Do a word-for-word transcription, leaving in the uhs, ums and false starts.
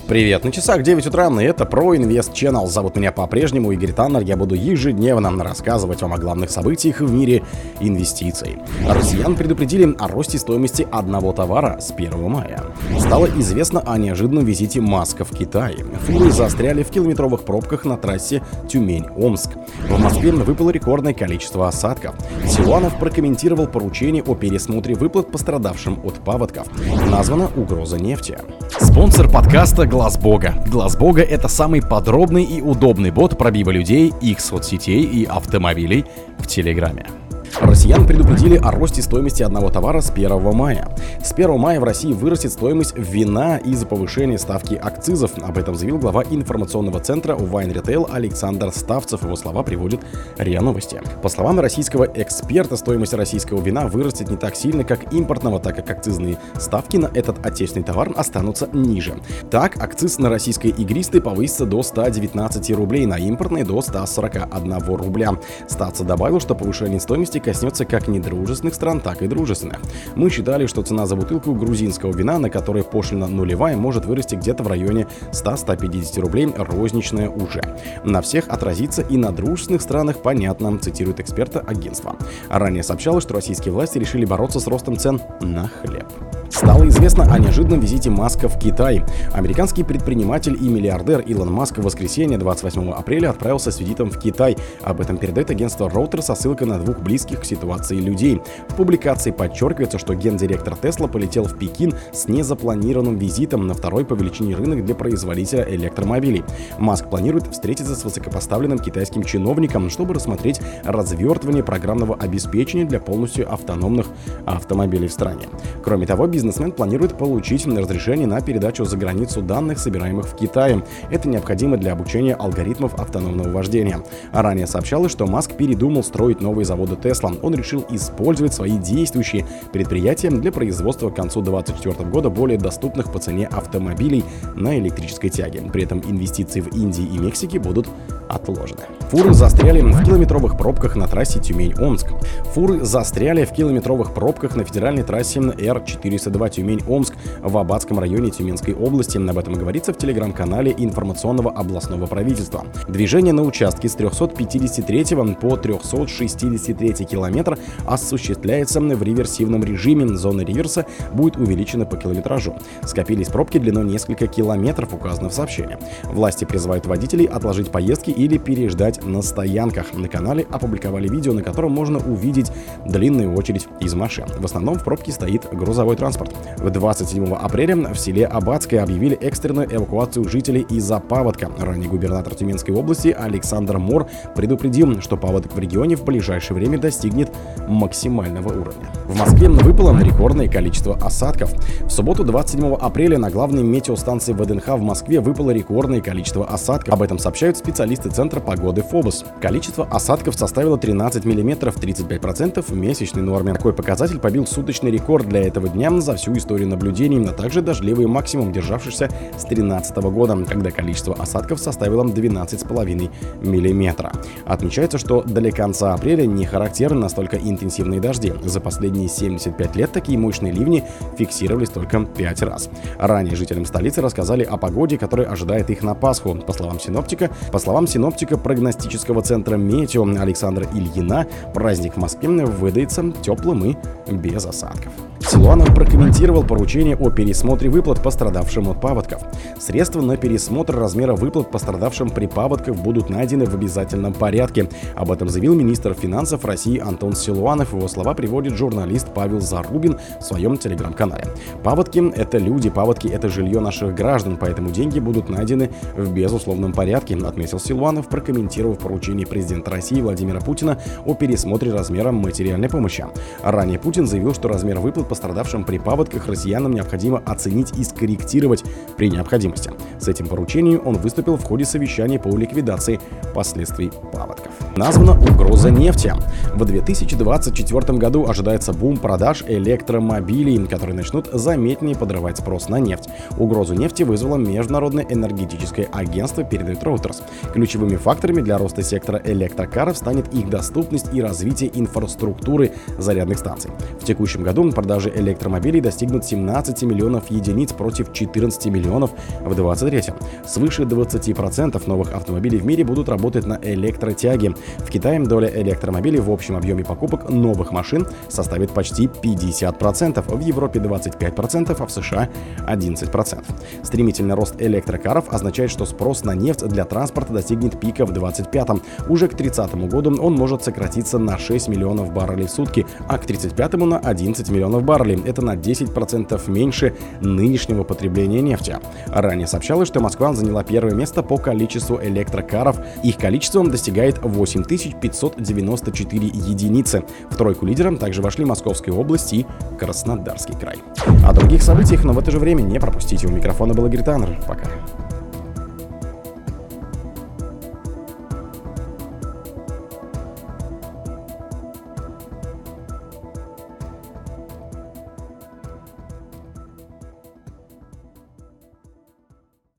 Привет, на часах девять утра, и это ProInvest Channel. Зовут меня по-прежнему Игорь Таннер. Я буду ежедневно рассказывать вам о главных событиях в мире инвестиций. Россиян предупредили о росте стоимости одного товара с первого мая. Стало известно о неожиданном визите Маска в Китай. Фуры застряли в километровых пробках на трассе Тюмень-Омск. В Москве выпало рекордное количество осадков. Силуанов прокомментировал поручение о пересмотре выплат пострадавшим от паводков. Названа угроза нефти. Спонсор подкаста Глаз Бога. Глаз Бога — это самый подробный и удобный бот пробива людей, их соцсетей и автомобилей в Телеграме. Россиян предупредили о росте стоимости одного товара с первого мая. С первого мая в России вырастет стоимость вина из-за повышения ставки акцизов. Об этом заявил глава информационного центра Wine Retail Александр Ставцев. Его слова приводит РИА Новости. По словам российского эксперта, стоимость российского вина вырастет не так сильно, как импортного, так как акцизные ставки на этот отечественный товар останутся ниже. Так, акциз на российское игристое повысится до ста девятнадцати рублей, на импортное до ста сорока одного рубля. Ставцев добавил, что повышение стоимости коснется как недружественных стран, так и дружественных. Мы считали, что цена за бутылку грузинского вина, на которой пошлина нулевая, может вырасти где-то в районе ста — ста пятидесяти рублей, розничная уже. На всех отразится и на дружественных странах, понятно, цитирует эксперта агентства. Ранее сообщалось, что российские власти решили бороться с ростом цен на хлеб. Стало известно о неожиданном визите Маска в Китай. Американский предприниматель и миллиардер Илон Маск в воскресенье двадцать восьмого апреля отправился с визитом в Китай. Об этом передает агентство Reuters со ссылкой на двух близких к ситуации людей. В публикации подчеркивается, что гендиректор Tesla полетел в Пекин с незапланированным визитом на второй по величине рынок для производителя электромобилей. Маск планирует встретиться с высокопоставленным китайским чиновником, чтобы рассмотреть развертывание программного обеспечения для полностью автономных автомобилей в стране. Кроме того, бизнесмен планирует получить разрешение на передачу за границу данных, собираемых в Китае. Это необходимо для обучения алгоритмов автономного вождения. А ранее сообщалось, что Маск передумал строить новые заводы Tesla. Он решил использовать свои действующие предприятия для производства к концу две тысячи двадцать четвёртого года более доступных по цене автомобилей на электрической тяге. При этом инвестиции в Индии и Мексике будут отложены. Фуры застряли в километровых пробках на трассе Тюмень-Омск. Фуры застряли в километровых пробках на федеральной трассе Р четыреста два Тюмень-Омск в Аббатском районе Тюменской области. Об этом говорится в телеграм-канале информационного областного правительства. Движение на участке с трёхсот пятидесяти третьего по трёхсот шестидесяти третий километр осуществляется в реверсивном режиме. Зона реверса будет увеличена по километражу. Скопились пробки длиной несколько километров, указано в сообщении. Власти призывают водителей отложить поездки или переждать на стоянках. На канале опубликовали видео, на котором можно увидеть длинную очередь из машин. В основном в пробке стоит грузовой транспорт. двадцать седьмого апреля в селе Аббатское объявили экстренную эвакуацию жителей из-за паводка. Ранее губернатор Тюменской области Александр Мор предупредил, что паводок в регионе в ближайшее время достигнет максимального уровня. В Москве выпало рекордное количество осадков. В субботу двадцать седьмого апреля на главной метеостанции В Д Н Х в Москве выпало рекордное количество осадков. Об этом сообщают специалисты Центра погоды ФОБОС. Количество осадков составило тринадцать миллиметров, тридцать пять процентов в месячной норме. Такой показатель побил суточный рекорд для этого дня за всю историю наблюдений, а также дождливый максимум, державшийся с тринадцатого года, когда количество осадков составило двенадцать целых пять десятых миллиметра. Отмечается, что для конца апреля не характерны настолько интенсивные дожди. За последние семьдесят пять лет такие мощные ливни фиксировались только пять раз. Ранее жителям столицы рассказали о погоде, которая ожидает их на Пасху. По словам синоптика, по словам синоптика прогностического центра Метео Александра Ильина, праздник в Москве выдается теплым и без осадков. Силуанов прокомментировал поручение о пересмотре выплат пострадавшим от паводков. Средства на пересмотр размера выплат пострадавшим при паводках будут найдены в обязательном порядке. Об этом заявил министр финансов России Антон Силуанов. Его слова приводит журналист Павел Зарубин в своем телеграм-канале. Паводки — это люди, паводки — это жилье наших граждан, поэтому деньги будут найдены в безусловном порядке, отметил Силуанов, прокомментировав поручение президента России Владимира Путина о пересмотре размера материальной помощи. Ранее Путин заявил, что размер выплат пострадавшим при паводках россиянам необходимо оценить и скорректировать при необходимости. С этим поручением он выступил в ходе совещания по ликвидации последствий паводков. названа «Угроза нефти». В две тысячи двадцать четвёртом году ожидается бум продаж электромобилей, которые начнут заметнее подрывать спрос на нефть. Угрозу нефти вызвало Международное энергетическое агентство, передает Reuters. Ключевыми факторами для роста сектора электрокаров станет их доступность и развитие инфраструктуры зарядных станций. В текущем году продажи электромобилей достигнут семнадцати миллионов единиц против четырнадцати миллионов в двадцать третьем. Свыше двадцати процентов новых автомобилей в мире будут работать на электротяге. В Китае доля электромобилей в общем объеме покупок новых машин составит почти пятьдесят процентов, в Европе двадцать пять процентов, а в США одиннадцать процентов. Стремительный рост электрокаров означает, что спрос на нефть для транспорта достигнет пика в двадцать пятом. Уже к тридцатому году он может сократиться на шесть миллионов баррелей в сутки, а к тридцать пятому на одиннадцать миллионов баррелей. Это на десять процентов меньше нынешнего потребления нефти. Ранее сообщалось, что Москва заняла первое место по количеству электрокаров. Их количеством достигает восемь тысяч пятьсот девяносто четыре единицы. В тройку лидеров также вошли Московская область и Краснодарский край. О других событиях, но в это же время не пропустите. У микрофона был Игорь Таннер. Пока.